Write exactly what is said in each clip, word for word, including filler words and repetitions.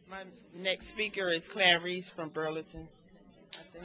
My next speaker is Clarice from Burlington, I think.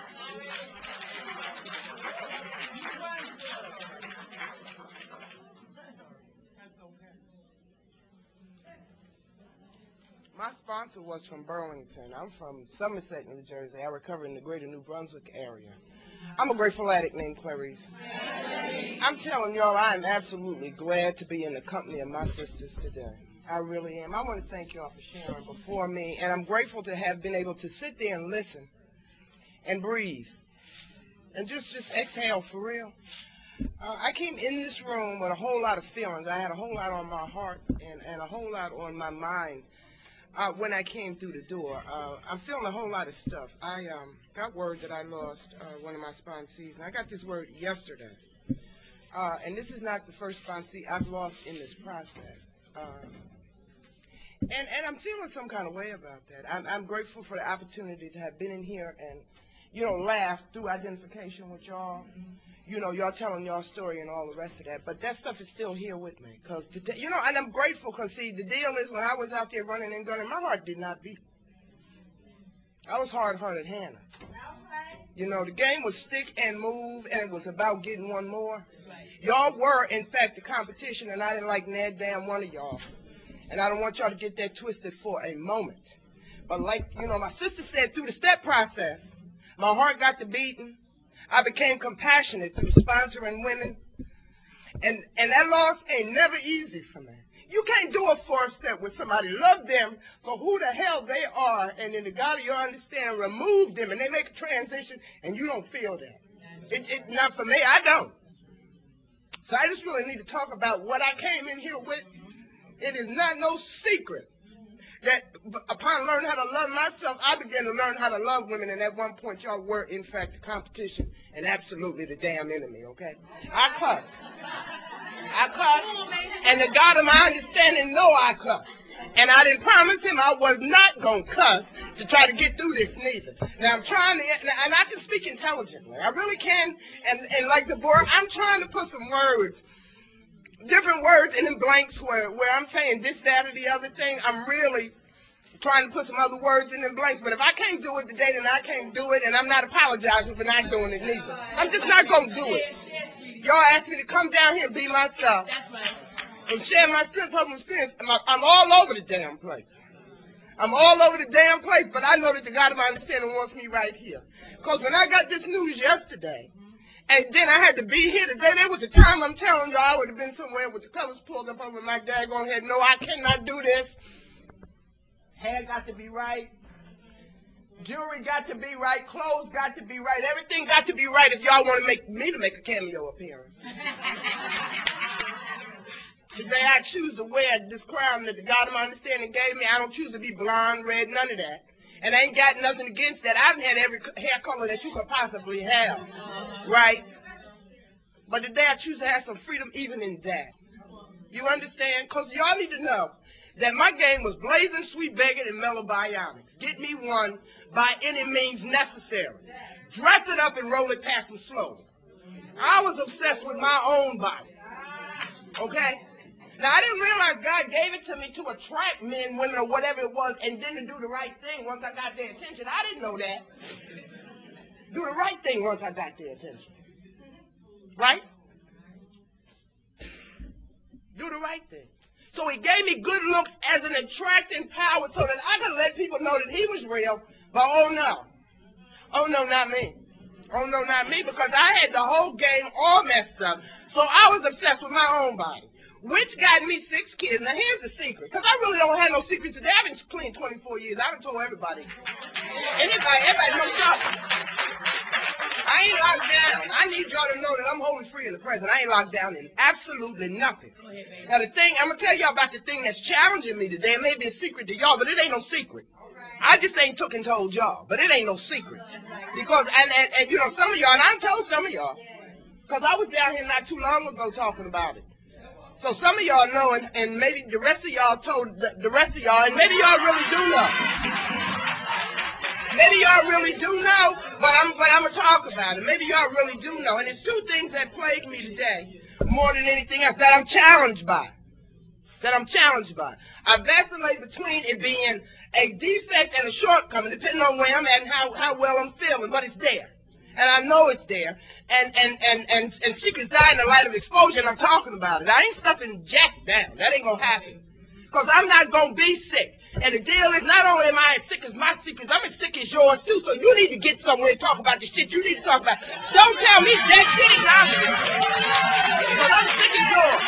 My sponsor was from Burlington. I'm from Somerset, New Jersey. I recover in the greater New Brunswick area. I'm a grateful addict named Clarice. I'm telling y'all, I am absolutely glad to be in the company of my sisters today. I really am. I want to thank y'all for sharing before me, and I'm grateful to have been able to sit there and listen and breathe and just, just exhale for real. Uh, I came in this room with a whole lot of feelings. I had a whole lot on my heart and, and a whole lot on my mind. Uh, when I came through the door, uh, I'm feeling a whole lot of stuff. I um, got word that I lost uh, one of my sponsees, and I got this word yesterday. Uh, and this is not the first sponsee I've lost in this process. Uh, and, and I'm feeling some kind of way about that. I'm, I'm grateful for the opportunity to have been in here and, you know, laugh through identification with y'all. You know, y'all telling y'all story and all the rest of that. But that stuff is still here with me. Cause today, you know, and I'm grateful because, see, the deal is when I was out there running and gunning, my heart did not beat. I was hard-hearted Hannah. You know, the game was stick and move, and it was about getting one more. Y'all were, in fact, the competition, and I didn't like that damn one of y'all. And I don't want y'all to get that twisted for a moment. But like, you know, my sister said, through the step process, my heart got to beating. I became compassionate through sponsoring women. And and that loss ain't never easy for me. You can't do a four step with somebody. Love them for who the hell they are, and in the God of your understanding, remove them, and they make a transition, and you don't feel that. It, it, not for me, I don't. So I just really need to talk about what I came in here with. It is not no secret that upon learning how to love myself, I began to learn how to love women, and at one point y'all were, in fact, the competition and absolutely the damn enemy, okay? I cuss. I cuss, and the God of my understanding know I cuss. And I didn't promise him I was not going to cuss to try to get through this neither. Now I'm trying to, and I can speak intelligently. I really can, and, and like Deborah, I'm trying to put some words, different words in the blanks where, where I'm saying this, that, or the other thing. I'm really trying to put some other words in the blanks. But if I can't do it today, then I can't do it, and I'm not apologizing for not doing it neither. I'm just not going to do it. Y'all asked me to come down here and be myself and share my experience, public experience. I'm, I'm all over the damn place. I'm all over the damn place, but I know that the God of my understanding wants me right here. Because when I got this news yesterday, and then I had to be here today, there was a time, I'm telling you, I would have been somewhere with the colors pulled up over my daggone head. No, I cannot do this. Hair got to be right. Jewelry got to be right. Clothes got to be right. Everything got to be right if y'all want to make me to make a cameo appearance. Today I choose to wear this crown that the God of my understanding gave me. I don't choose to be blonde, red, none of that. And I ain't got nothing against that. I've had every hair color that you could possibly have. Right? But today I choose to have some freedom even in that. You understand? Because y'all need to know that my game was blazing, sweet begging, and mellow bionics. Get me one by any means necessary. Dress it up and roll it past them slowly. I was obsessed with my own body. Okay? Now, I didn't realize God gave it to me to attract men, women, or whatever it was, and then to do the right thing once I got their attention. I didn't know that. Do the right thing once I got their attention. Right? Do the right thing. So he gave me good looks as an attracting power so that I could let people know that he was real. But oh no. Oh no, not me. Oh no, not me, because I had the whole game all messed up. So I was obsessed with my own body, which got me six kids. Now here's the secret, because I really don't have no secret today. I've been clean twenty-four years. I've told everybody. Anybody, everybody knows something. I ain't locked down. I need y'all to know that I'm wholly free in the present. I ain't locked down in absolutely nothing. Now the thing, I'm going to tell y'all about the thing that's challenging me today. It may be a secret to y'all, but it ain't no secret. I just ain't took and told y'all, but it ain't no secret. Because, and, and, and you know, some of y'all, and I told some of y'all, because I was down here not too long ago talking about it. So some of y'all know, and, and maybe the rest of y'all told the, the rest of y'all, and maybe y'all really do know. Maybe y'all really do know, but I'm, but I'm going to talk about it. Maybe y'all really do know. And it's two things that plague me today, more than anything else, that I'm challenged by. that I'm challenged by. I vacillate between it being a defect and a shortcoming, depending on where I'm at and how, how well I'm feeling, but it's there. And I know it's there. And, and, and, and, and secrets die in the light of exposure, and I'm talking about it. I ain't stuffing Jack down. That ain't going to happen. Because I'm not going to be sick. And the deal is, not only am I as sick as my secrets, I'm as sick as yours too. So you need to get somewhere and talk about the shit you need to talk about. Don't tell me Jack shit is obvious. Because I'm sick as yours.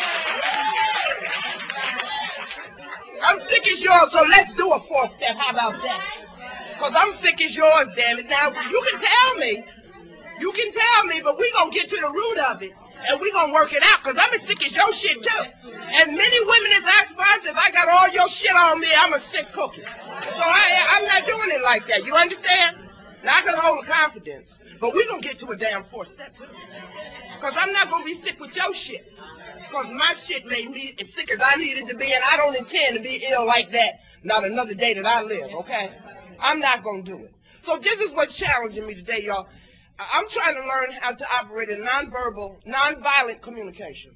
I'm sick as yours, so let's do a four step. How about that? Because I'm sick as yours, damn it. Now, you can tell me. You can tell me, but we going to get to the root of it. And we going to work it out, because I'm as sick as your shit, too. And many women is aspirants, if I got all your shit on me, I'm a sick cookie. So I, I'm not doing it like that. You understand? Now, I can hold a confidence, but we going to get to a damn four-step, too. Because I'm not going to be sick with your shit. Because my shit made me as sick as I needed to be, and I don't intend to be ill like that not another day that I live, okay? I'm not going to do it. So this is what's challenging me today, y'all. I'm trying to learn how to operate in nonverbal, nonviolent communication.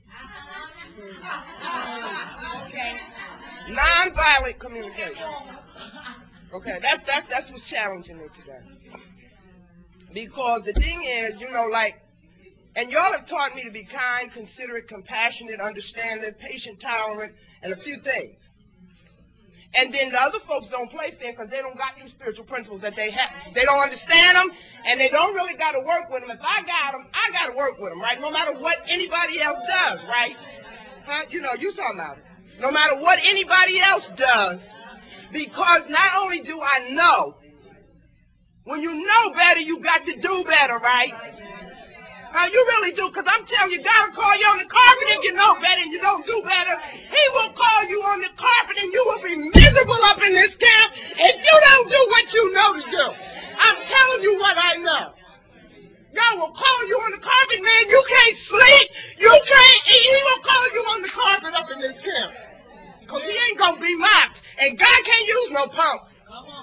Okay. Nonviolent communication. Okay, that's that's that's what's challenging me today. Because the thing is, you know, like, and y'all have taught me to be kind, considerate, compassionate, understanding, patient, tolerant, and a few things. And then the other folks don't play fair because they don't got these spiritual principles that they have. They don't understand them, and they don't really got to work with them. If I got them, I got to work with them, right? No matter what anybody else does, right? Huh? You know, you talking about it. No matter what anybody else does, because not only do I know, when you know better, you got to do better, right? Now, you really do, because I'm telling you, God will call you on the carpet if you know better and you don't do better. He will call you on the carpet and you will be miserable up in this camp if you don't do what you know to do. I'm telling you what I know. God will call you on the carpet, man. You can't sleep. You can't eat. He will call you on the carpet up in this camp. Because he ain't going to be mocked. And God can't use no punks.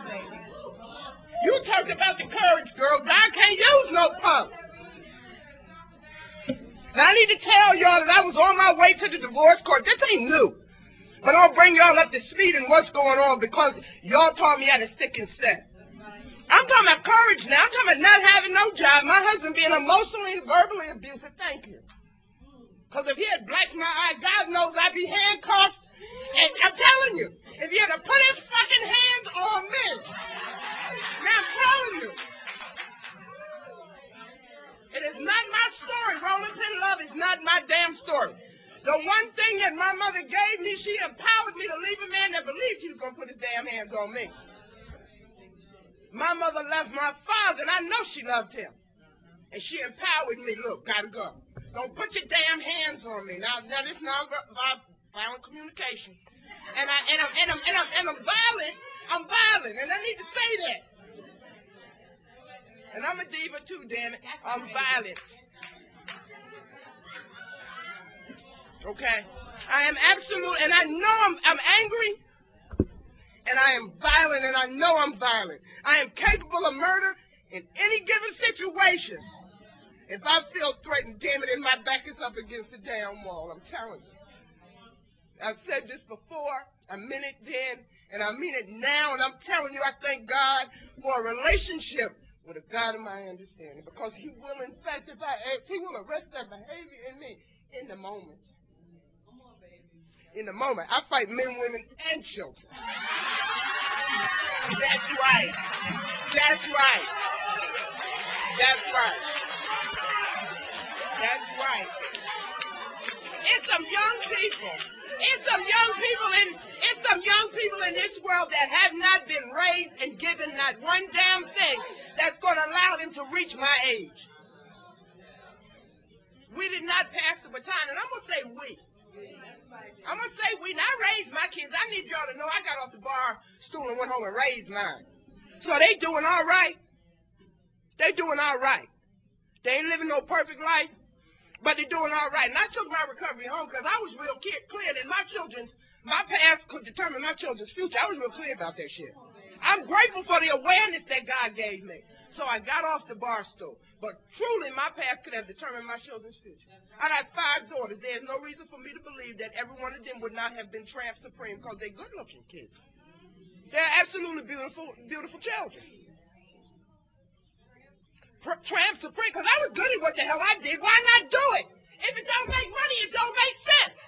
You talked about the courage, girl. God can't use no punks. Now, I need to tell y'all that I was on my way to the divorce court. This ain't new. But I'll bring y'all up to speed in what's going on because y'all taught me how to stick and set. I'm talking about courage now. I'm talking about not having no job. My husband being emotionally and verbally abusive. Thank you. Because if he had blacked my eye, God knows I'd be handcuffed. And I'm telling you, if he had to put his fucking hands on me. Now I'm telling you. It is not my story. Rolling Pin Love is not my damn story. The one thing that my mother gave me, she empowered me to leave a man that believed he was going to put his damn hands on me. My mother loved my father, and I know she loved him. And she empowered me. Look, gotta go. Don't put your damn hands on me. Now, now this is non-violent communication. And, I, and, I'm, and, I'm, and, I'm, and I'm violent. I'm violent, and I need to say that. And I'm a diva too, damn it. I'm violent. Okay? I am absolute, and I know I'm, I'm angry, and I am violent, and I know I'm violent. I am capable of murder in any given situation. If I feel threatened, damn it, and my back is up against the damn wall, I'm telling you. I've said this before, I meant it then, and I mean it now, and I'm telling you, I thank God for a relationship with a God of my understanding, because he will, in fact, if I ask, he will arrest that behavior in me in the moment. In the moment. I fight men, women, and children. That's right. That's right. That's right. That's right. It's some young people. It's some young people in it's some young people in this world that have not been raised and given not one damn thing that's going to allow them to reach my age. We did not pass the baton, and I'm going to say we. I'm going to say we. Now, I raised my kids. I need y'all to know I got off the bar stool and went home and raised mine. So they doing all right. They doing all right. They ain't living no perfect life, but they're doing all right. And I took my recovery home because I was real clear that my children's, my past could determine my children's future. I was real clear about that shit. I'm grateful for the awareness that God gave me. So I got off the bar stool. But truly, my past could have determined my children's future. I got five daughters. There's no reason for me to believe that every one of them would not have been tramp supreme because they're good-looking kids. They're absolutely beautiful, beautiful children. Tramp supreme, because I was good at what the hell I did. Why not do it? If it don't make money, it don't make sense.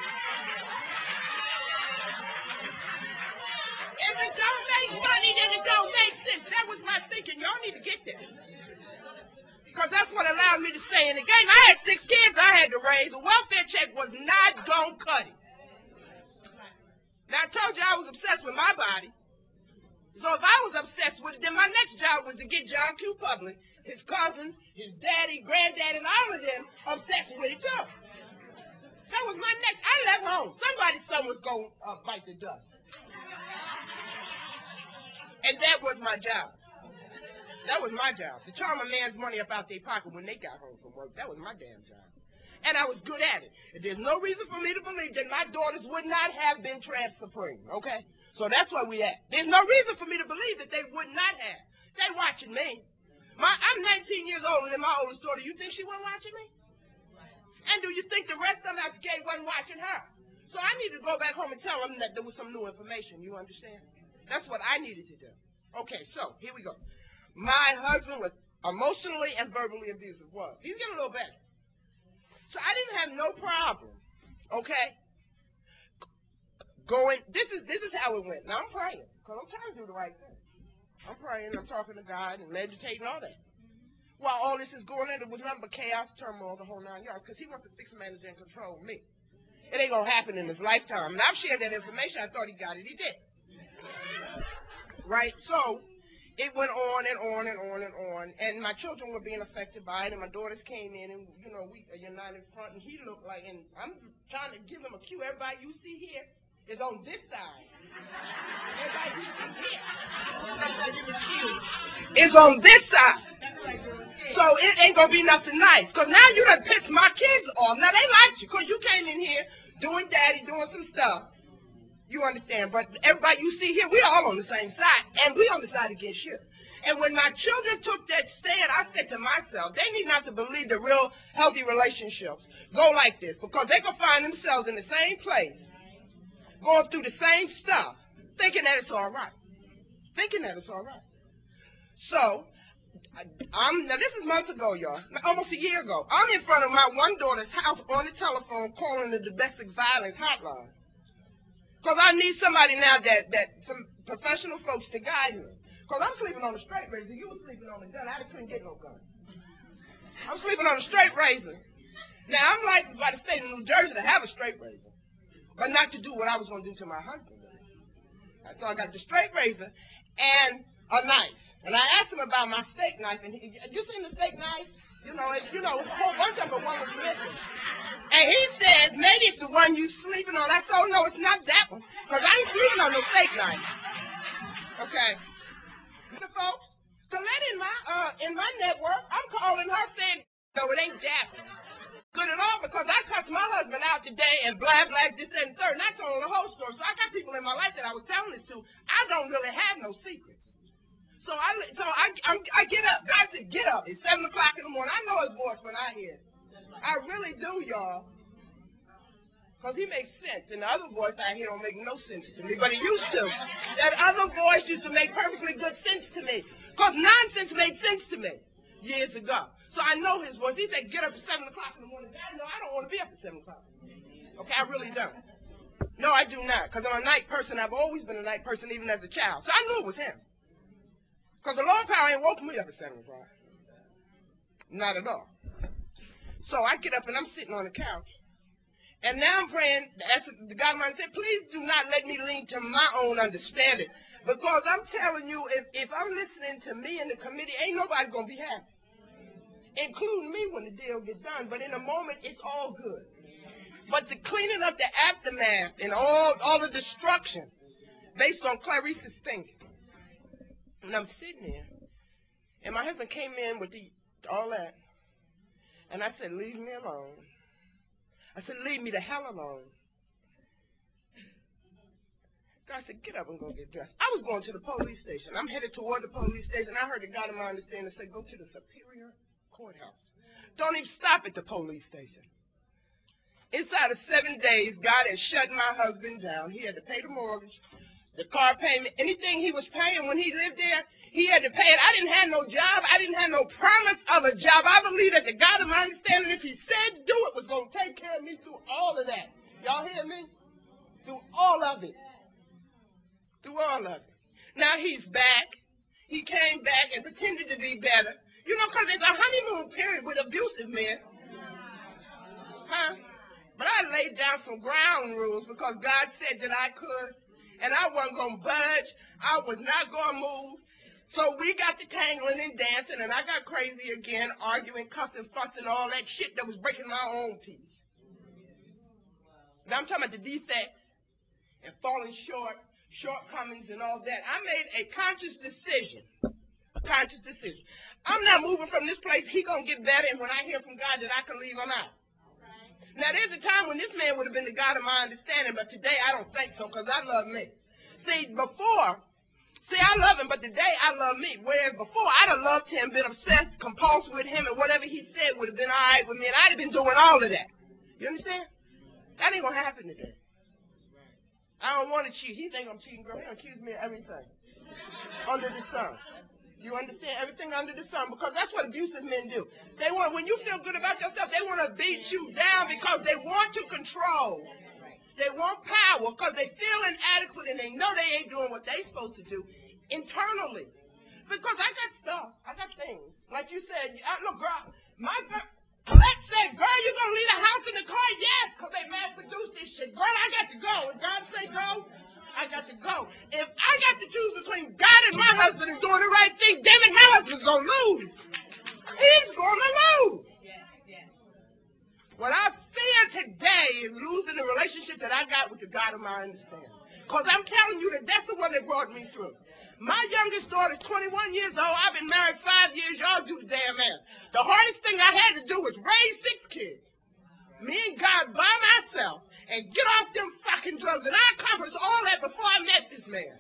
If it don't make money, then it don't make sense. That was my thinking. Y'all need to get that. Because that's what allowed me to stay in the game. I had six kids I had to raise. A welfare check was not going to cut it. Now, I told you I was obsessed with my body. So if I was obsessed with it, then my next job was to get John Q. Public, his cousins, his daddy, granddad, and all of them obsessed with it too. That was my next. I left home. Somebody's son was going to uh, bite the dust. And that was my job. That was my job. To charm a man's money up out their pocket when they got home from work. That was my damn job. And I was good at it. And there's no reason for me to believe that my daughters would not have been tramp supreme, okay? So that's where we at. There's no reason for me to believe that they would not have. They watching me. My, I'm nineteen years older than my oldest daughter. You think she wasn't watching me? And do you think the rest of them after Kate wasn't watching her? So I needed to go back home and tell them that there was some new information. You understand? That's what I needed to do. Okay, so here we go. My husband was emotionally and verbally abusive. Was. He's getting a little better. So I didn't have no problem, okay, going, this is this is how it went. Now I'm praying, because I'm trying to do the right thing. I'm praying, I'm talking to God and meditating, all that. While all this is going on, it was nothing but chaos, turmoil, the whole nine yards, because he wants to fix, manage, and control me. It ain't going to happen in his lifetime. And I've shared that information. I thought he got it. He did. Right? So it went on and on and on and on, and my children were being affected by it, and my daughters came in, and, you know, we are united front, and he looked like, and I'm trying to give him a cue. Everybody you see here is on this side. Everybody you see here is on this side. So it ain't going to be nothing nice, because now you done pissed my kids off. Now, they liked you, because you came in here doing daddy, doing some stuff. You understand? But everybody you see here, we all on the same side, and we on the side against you. And when my children took that stand, I said to myself, they need not to believe that real healthy relationships go like this, because they can find themselves in the same place, going through the same stuff, thinking that it's all right. Thinking that it's all right. So, I'm, now this is months ago, y'all, almost a year ago. I'm in front of my one daughter's house on the telephone calling the domestic violence hotline. Because I need somebody now that, that some professional folks to guide me. Because I'm sleeping on a straight razor. You were sleeping on a gun. I couldn't get no gun. I'm sleeping on a straight razor. Now, I'm licensed by the state of New Jersey to have a straight razor, but not to do what I was going to do to my husband. Right, so I got the straight razor and a knife. And I asked him about my steak knife. And he, you seen the steak knife? You know, it, you know, a whole bunch of them, but one was missing. And he says, maybe it's the one you sleeping on. I said, oh, no, it's not that one. Because I ain't sleeping on no steak knife. Okay. The folks, to let in my, uh, in my network, I'm calling her saying, no, it ain't that one. Good at all, because I cussed my husband out today and blah, blah, this, that, and third. And I told the whole story. So I got people in my life that I was telling this to. I don't really have no secrets. So I, so I, I, I get up. God said, get up. It's seven o'clock in the morning. I know his voice when I hear it. I really do, y'all. Because he makes sense. And the other voice I hear don't make no sense to me, but it used to. That other voice used to make perfectly good sense to me. Because nonsense made sense to me years ago. So I know his voice. He said, get up at seven o'clock in the morning. I know I don't want to be up at seven o'clock. Okay, I really don't. No, I do not. Because I'm a night person. I've always been a night person, even as a child. So I knew it was him. Because the Lord power ain't woke me up at seven o'clock. Not at all. So I get up and I'm sitting on the couch. And now I'm praying, as the God Almighty said, please do not let me lean to my own understanding. Because I'm telling you, if, if I'm listening to me in the committee, ain't nobody going to be happy. Including me when the deal gets done. But in a moment, it's all good. But the cleaning up the aftermath and all, all the destruction based on Clarice's thinking. And I'm sitting there, and my husband came in with the, all that. And I said, leave me alone. I said, leave me the hell alone. God said, get up and go get dressed. I was going to the police station. I'm headed toward the police station. I heard a God of mine understand and say, go to the Superior Courthouse. Don't even stop at the police station. Inside of seven days, God had shut my husband down. He had to pay the mortgage, the car payment, anything he was paying when he lived there, he had to pay it. I didn't have no job. I didn't have no promise of a job. I believe that the God of my understanding, if he said to do it, was going to take care of me through all of that. Y'all hear me? Through all of it. Through all of it. Now he's back. He came back and pretended to be better. You know, because there's a honeymoon period with abusive men. Huh? But I laid down some ground rules because God said that I could. And I wasn't going to budge. I was not going to move. So we got to tangling and dancing, and I got crazy again, arguing, cussing, fussing, all that shit that was breaking my own peace. Now I'm talking about the defects and falling short, shortcomings and all that. I made a conscious decision, a conscious decision. I'm not moving from this place. He going to get better, and when I hear from God that I can leave, I'm out. Now, there's a time when this man would have been the God of my understanding, but today I don't think so because I love me. See, before, see, I love him, but today I love me. Whereas before, I'd have loved him, been obsessed, compulsed with him, and whatever he said would have been all right with me, and I'd have been doing all of that. You understand? That ain't going to happen today. I don't want to cheat. He think I'm cheating, girl. He accuse me of everything under the sun. You understand? Everything under the sun, because that's what abusive men do. They want, when you feel good about yourself, they want to beat you down because they want to control. They want power because they feel inadequate and they know they ain't doing what they supposed to do internally. Because I got stuff. I got things. Like you said, I, look, girl, my girl, Colette said, girl, you going to leave the house in the car? Yes, because they mass produced this shit. Girl, I got to go. If God say go, I got to go. If I got to choose between God and my husband and doing the right thing, David Harris is going to lose. He's going to lose. Yes, yes. What I fear today is losing the relationship that I got with the God of my understanding. Because I'm telling you that that's the one that brought me through. My youngest daughter is twenty-one years old. I've been married five years. Y'all do the damn math. The hardest thing I had to do was raise six kids. Me and God by myself and get off them fucking drugs. And I accomplished all that before I met this man.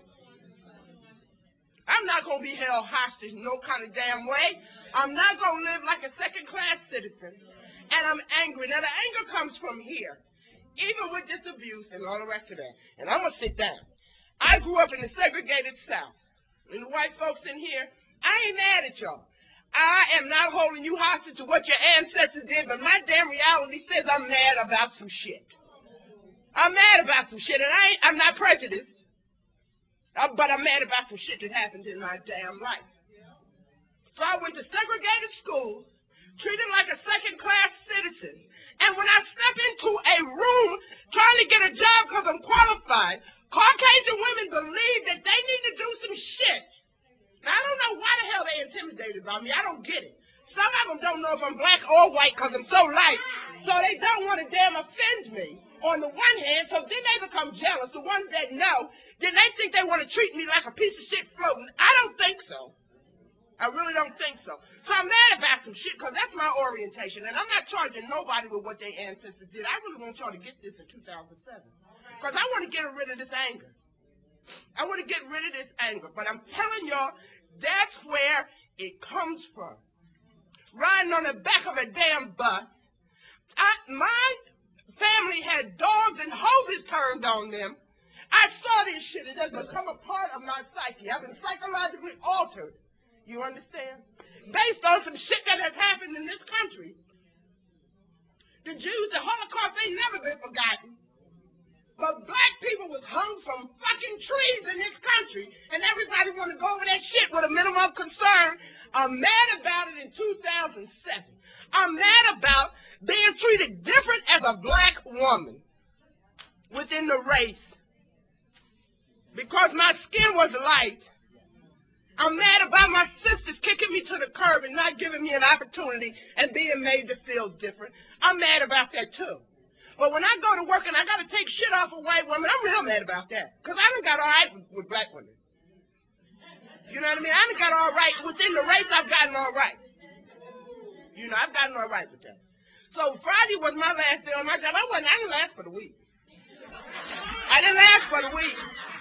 I'm not going to be held hostage no kind of damn way. I'm not going to live like a second-class citizen. And I'm angry. Now, the anger comes from here, even with this abuse and all the rest of that. And I'm going to sit down. I grew up in the segregated South. And the white folks in here, I ain't mad at y'all. I am not holding you hostage to what your ancestors did, but my damn reality says I'm mad about some shit. I'm mad about some shit, and I ain't, I'm not prejudiced. Uh, but I'm mad about some shit that happened in my damn life. So I went to segregated schools, treated like a second-class citizen. And when I step into a room trying to get a job because I'm qualified, Caucasian women believe that they need to do some shit. Now, I don't know why the hell they intimidated by me. I don't get it. Some of them don't know if I'm black or white because I'm so light. So they don't want to damn offend me on the one hand. So then they become jealous. The ones that know, then they think they want to treat me like a piece of shit floating. I don't think so. I really don't think so. So I'm mad about some shit because that's my orientation. And I'm not charging nobody with what their ancestors did. I really want y'all to get this in two thousand seven. Because I want to get rid of this anger. I want to get rid of this anger. But I'm telling y'all, that's where it comes from. Riding on the back of a damn bus. I, my family had dogs and hoses turned on them. I saw this shit. It has become a part of my psyche. I've been psychologically altered. You understand? Based on some shit that has happened in this country. The Jews, the Holocaust ain't never been forgotten. But black people was hung from fucking trees in this country, and everybody want to go over that shit with a minimum of concern. I'm mad about it in two thousand seven. I'm mad about being treated different as a black woman within the race. Because my skin was light. I'm mad about my sisters kicking me to the curb and not giving me an opportunity and being made to feel different. I'm mad about that too. But when I go to work and I got to take shit off a white woman, I'm real mad about that. Because I done got all right with, with black women. You know what I mean? I done got all right. Within the race, I've gotten all right. You know, I've gotten all right with that. So Friday was my last day on my job. I wasn't, I didn't last for the week. I didn't last for the week.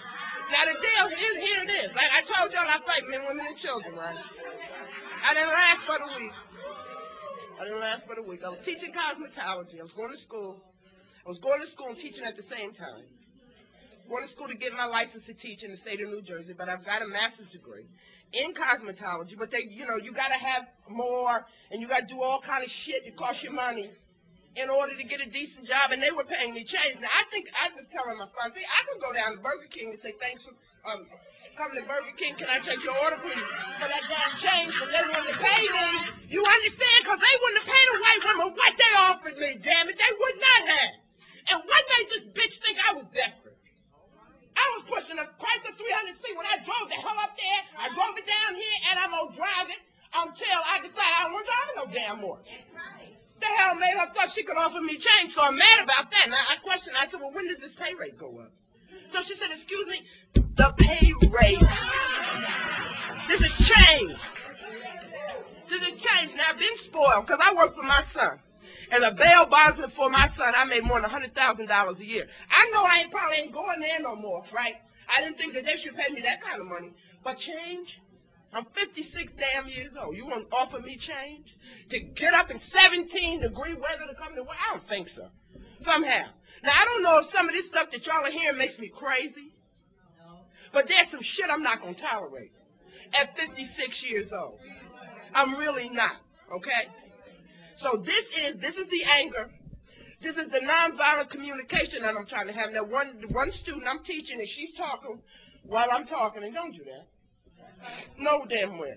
Now the deal is, here it is. Like I told y'all, I fight men, women, and children, right? I didn't last but a week. I didn't last but a week. I was teaching cosmetology. I was going to school. I was going to school and teaching at the same time. Going to school to get my license to teach in the state of New Jersey, but I've got a master's degree in cosmetology. But they, you know, you got to have more, and you got to do all kind of shit that costs you money in order to get a decent job, and they were paying me change. Now, I think, I was telling my sponsor, I could go down to Burger King and say, thanks for um, coming to Burger King. Can I take your order, please? For that damn change, but they wouldn't have paid me. You understand? Because they wouldn't have paid a white woman what they offered me, damn it. They would not have. And what made this bitch think I was desperate? I was pushing a Chrysler three hundred C when I drove the hell up there. I drove it down here, and I'm going to drive it until I decide I don't want to drive it no damn more. The hell made her thought she could offer me change, so I'm mad about that. And I, I questioned, I said, well, when does this pay rate go up? So she said, excuse me, the pay rate. This is change. This is change. Now, I've been spoiled because I work for my son. As a bail bondsman for my son, I made more than one hundred thousand dollars a year. I know I ain't probably ain't going there no more, right? I didn't think that they should pay me that kind of money. But change? I'm fifty-six damn years old. You want to offer me change? To get up in seventeen degree weather to come to work? I don't think so. Somehow. Now, I don't know if some of this stuff that y'all are hearing makes me crazy, but there's some shit I'm not going to tolerate at fifty-six years old. I'm really not, okay? So this is this is the anger. This is the nonviolent communication that I'm trying to have. Now, one one student I'm teaching, and she's talking while I'm talking, and don't do that. No damn well.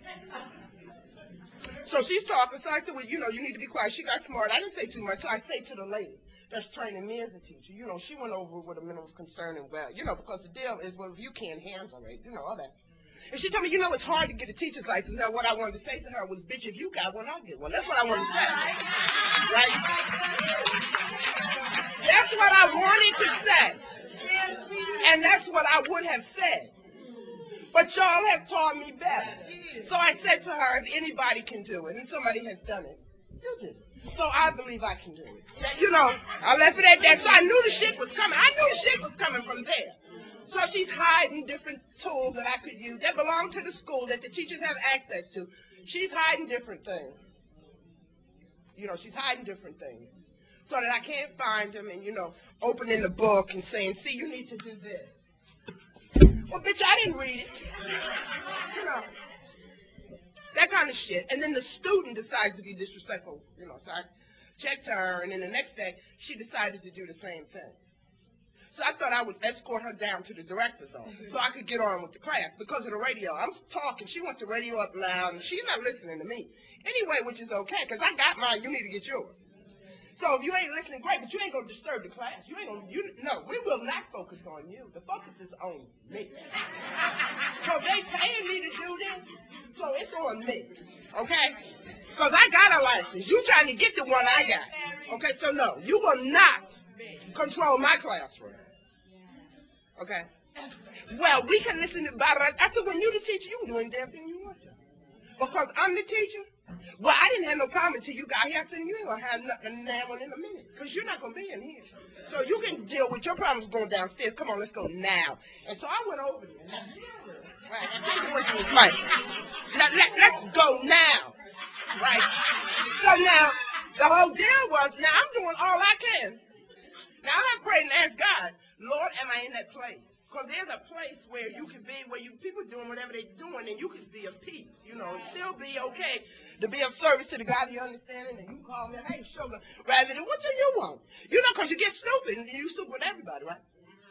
So she's talking, so I said, well, you know, you need to be quiet. She got smart. I didn't say too much. So I say to the lady that's training me as a teacher, you know, she went over with a minimum of concern and well, you know, because the deal is, well, if you can't handle it, you know, all that. And she told me, you know, it's hard to get a teacher's license. Now, what I wanted to say to her was, bitch, if you got one, I'll get one. That's what I wanted to say. Right? That's what I wanted to say. And that's what I would have said. But y'all have taught me better. So I said to her, if anybody can do it, and somebody has done it, you did it. So I believe I can do it. That, you know, I left it at that. So I knew the shit was coming. I knew the shit was coming from there. So she's hiding different tools that I could use that belong to the school that the teachers have access to. She's hiding different things. You know, she's hiding different things so that I can't find them and, you know, opening the book and saying, see, you need to do this. Well, bitch, I didn't read it. You know, that kind of shit. And then the student decides to be disrespectful. You know, so I checked her, and then the next day, she decided to do the same thing. So I thought I would escort her down to the director's office so I could get on with the class because of the radio. I'm talking. She wants the radio up loud, and she's not listening to me. Anyway, which is okay, because I got mine. You need to get yours. So if you ain't listening, great, but you ain't going to disturb the class. You ain't going to, you, no, we will not focus on you. The focus is on me. So they paying me to do this, so it's on me, okay? Because I got a license. You trying to get the one I got. Okay, so no, you will not control my classroom. Okay? Well, we can listen to, I said, when you the teacher, you can do any damn thing you want to. Because I'm the teacher. Well, I didn't have no problem until you got here. I said, you ain't going to have nothing now in a minute. Because you're not going to be in here. So you can deal with your problems going downstairs. Come on, let's go now. And so I went over there. Right. And take away from this mic. Let, let, let's go now. Right. So now, the whole deal was, now I'm doing all I can. Now I have prayed and asked God, Lord, am I in that place? Because there's a place where you can be, where you people doing whatever they're doing, and you can be of peace, you know, and still be okay to be of service to the God you understand, and you call me, hey, sugar, rather than what do you want? You know, because you get stupid, and you stupid with everybody, right?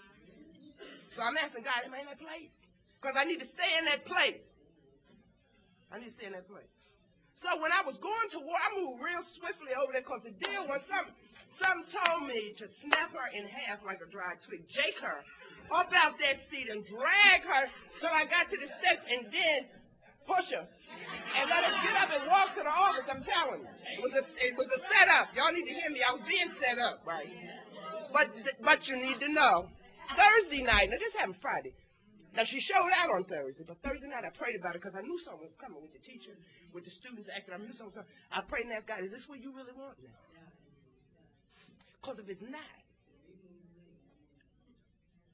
So I'm asking God, am I in that place? Because I need to stay in that place. I need to stay in that place. So when I was going to war, I moved real swiftly over there because the deal was some, some told me to snap her in half like a dry twig, jake her up out that seat and drag her till I got to the steps and then push her and let her get up and walk to the office. I'm telling you, it was a, it was a setup. Y'all need to hear me. I was being set up, right? But but you need to know, Thursday night, now this happened Friday. Now, she showed out on Thursday, but Thursday night I prayed about it because I knew something was coming with the teacher, with the students acting. I knew something was coming. I prayed and asked God, is this what you really want now? Because if it's not,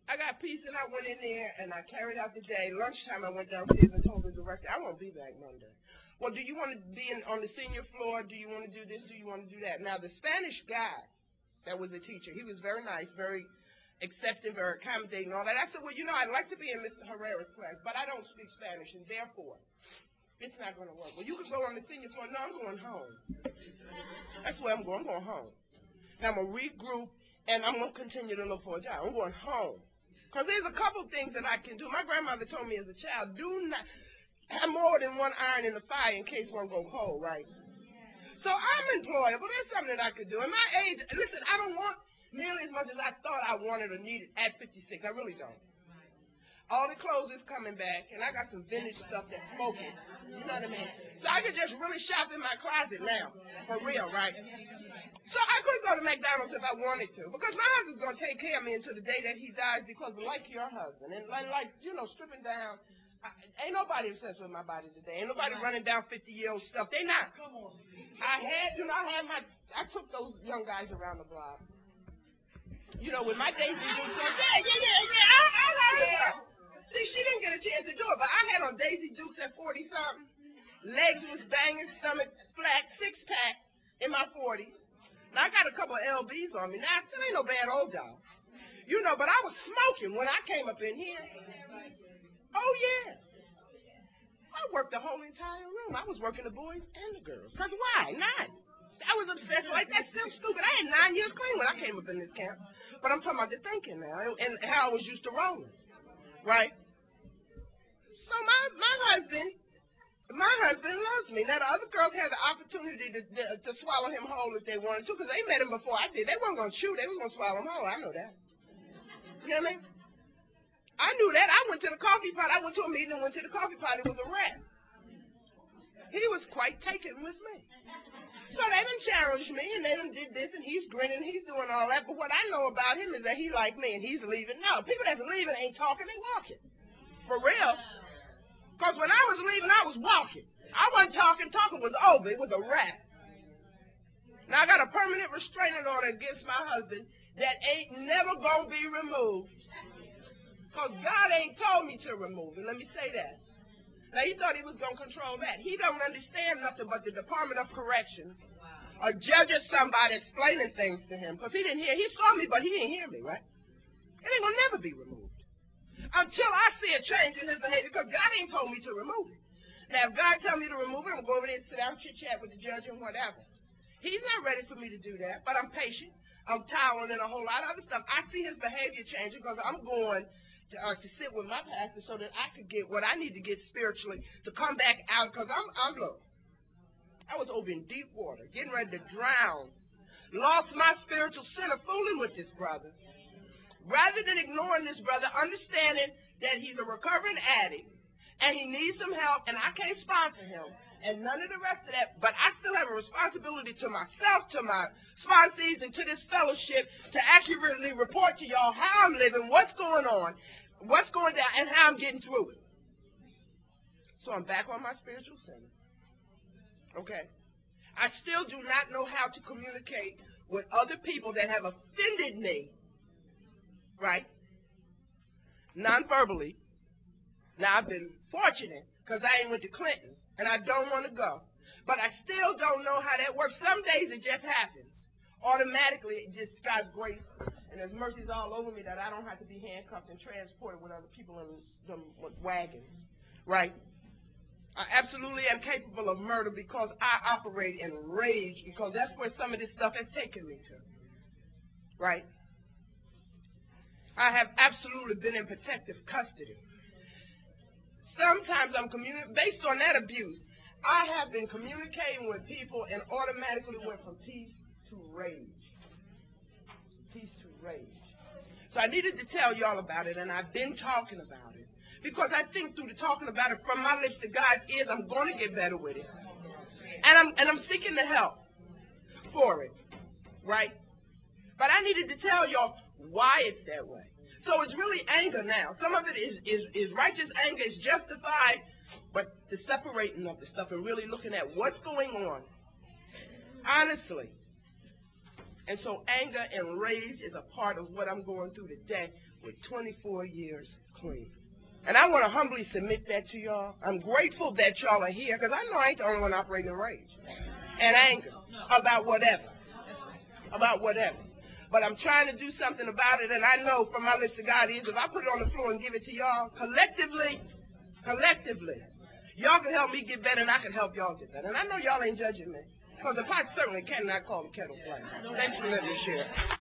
I got peace, and I went in there, and I carried out the day. Lunchtime, I went downstairs and told the director, I won't be back Monday. Well, do you want to be in, on the senior floor? Do you want to do this? Do you want to do that? Now, the Spanish guy that was a teacher, he was very nice, very accepting, very accommodating, and all that. I said, well, you know, I'd like to be in Mister Herrera's class, but I don't speak Spanish, and therefore, it's not going to work. Well, you could go on the senior floor. No, I'm going home. That's where I'm going. I'm going home. Now, I'm going to regroup, and I'm going to continue to look for a job. I'm going home. Because there's a couple things that I can do. My grandmother told me as a child, do not have more than one iron in the fire in case one goes cold, right? So I'm employable. There's something that I could do. At my age, listen, I don't want nearly as much as I thought I wanted or needed at fifty-six. I really don't. All the clothes is coming back, and I got some vintage stuff that's smoking. You know what I mean? So I could just really shop in my closet now, for real, right? So I could go to McDonald's if I wanted to, because my husband's going to take care of me until the day that he dies, because like your husband, and like, like you know, stripping down, I, ain't nobody obsessed with my body today. Ain't nobody running down fifty-year-old stuff. They not. I had, you know, I had my, I took those young guys around the block. You know, with my Daisy Dukes on. Yeah, yeah, yeah, yeah. I, I heard her. See, she didn't get a chance to do it, but I had on Daisy Dukes at forty-something. Legs was banging, stomach flat, six-pack in my forties. Now, I got a couple of L Bs on me. Now, I still ain't no bad old dog. You know, but I was smoking when I came up in here. Oh, yeah. I worked the whole entire room. I was working the boys and the girls. Because why not? I was obsessed like that. Still stupid. I had nine years clean when I came up in this camp. But I'm talking about the thinking now and how I was used to rolling. Right? So my, my husband, my husband loves me. Now, the other girls had the opportunity to, to, to swallow him whole if they wanted to, because they met him before I did. They weren't going to chew. They were going to swallow him whole. I know that. You know what I mean? I knew that. I went to the coffee pot. I went to a meeting and went to the coffee pot. It was a rat. He was quite taken with me. So they done challenged me, and they done did this, and he's grinning, he's doing all that. But what I know about him is that he like me, and he's leaving. No, people that's leaving ain't talking, they walking. For real. Because when I was leaving, I was walking. I wasn't talking. Talking was over. It was a wrap. Now, I got a permanent restraining order against my husband that ain't never going to be removed. Because God ain't told me to remove it. Let me say that. Now, he thought he was going to control that. He don't understand nothing but the Department of Corrections. A judge or somebody explaining things to him. Because he didn't hear. He saw me, but he didn't hear me, right? It ain't going to never be removed. Until I see a change in his behavior, because God ain't told me to remove it. Now, if God tell me to remove it, I'm going to go over there and sit down, chit-chat with the judge and whatever. He's not ready for me to do that, but I'm patient. I'm tolerant and a whole lot of other stuff. I see his behavior changing because I'm going to, uh, to sit with my pastor so that I could get what I need to get spiritually to come back out, because I'm, I'm, look, I was over in deep water, getting ready to drown. Lost my spiritual center fooling with this brother. Rather than ignoring this brother, understanding that he's a recovering addict and he needs some help, and I can't sponsor him, and none of the rest of that, but I still have a responsibility to myself, to my sponsees, and to this fellowship to accurately report to y'all how I'm living, what's going on, what's going down, and how I'm getting through it. So I'm back on my spiritual center. Okay? I still do not know how to communicate with other people that have offended me, right? Non-verbally. Now, I've been fortunate because I ain't went to Clinton, and I don't want to go. But I still don't know how that works. Some days it just happens. Automatically, it just God's grace, and there's mercies all over me that I don't have to be handcuffed and transported with other people in them wagons, right? I absolutely am capable of murder because I operate in rage, because that's where some of this stuff has taken me to, right? I have absolutely been in protective custody. Sometimes I'm communicating, based on that abuse, I have been communicating with people and automatically went from peace to rage. Peace to rage. So I needed to tell y'all about it, and I've been talking about it. Because I think through the talking about it from my lips to God's ears, I'm going to get better with it. And I'm, and I'm seeking the help for it, right? But I needed to tell y'all why it's that way. So it's really anger now. Some of it is, is, is righteous anger, is justified, but the separating of the stuff and really looking at what's going on, honestly. And so anger and rage is a part of what I'm going through today with twenty-four years clean. And I want to humbly submit that to y'all. I'm grateful that y'all are here because I know I ain't the only one operating in rage and anger about whatever, about whatever. But I'm trying to do something about it, and I know from my lips to God is if I put it on the floor and give it to y'all, collectively, collectively, y'all can help me get better, and I can help y'all get better. And I know y'all ain't judging me because the pot certainly cannot call the kettle black. Thanks for letting me share.